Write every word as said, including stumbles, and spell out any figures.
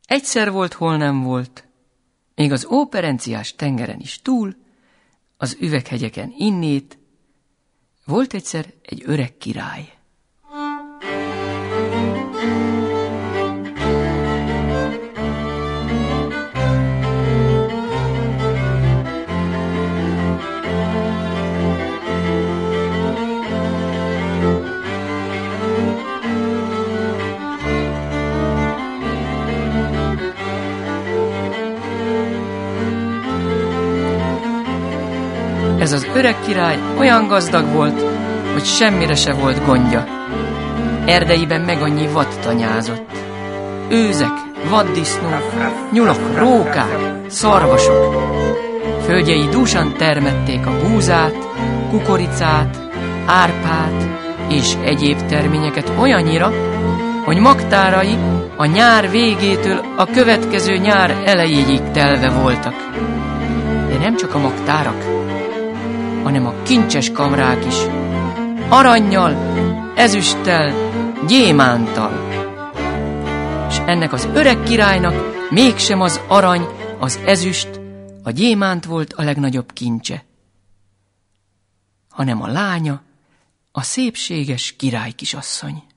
Egyszer volt, hol nem volt, még az óperenciás tengeren is túl, az üveghegyeken innét, volt egyszer egy öreg király. Ez az öreg király olyan gazdag volt, hogy semmire se volt gondja. Erdeiben meg annyi vad tanyázott. Őzek, vaddisznók, nyulak, rókák, szarvasok. Földjei dúsan termették a búzát, kukoricát, árpát és egyéb terményeket olyannyira, hogy magtárai a nyár végétől a következő nyár elejéig telve voltak. De nem csak a magtárak, hanem a kincses kamrák is, arannyal, ezüsttel, gyémánttal. És ennek az öreg királynak mégsem az arany, az ezüst, a gyémánt volt a legnagyobb kincse, hanem a lánya, a szépséges királykisasszony.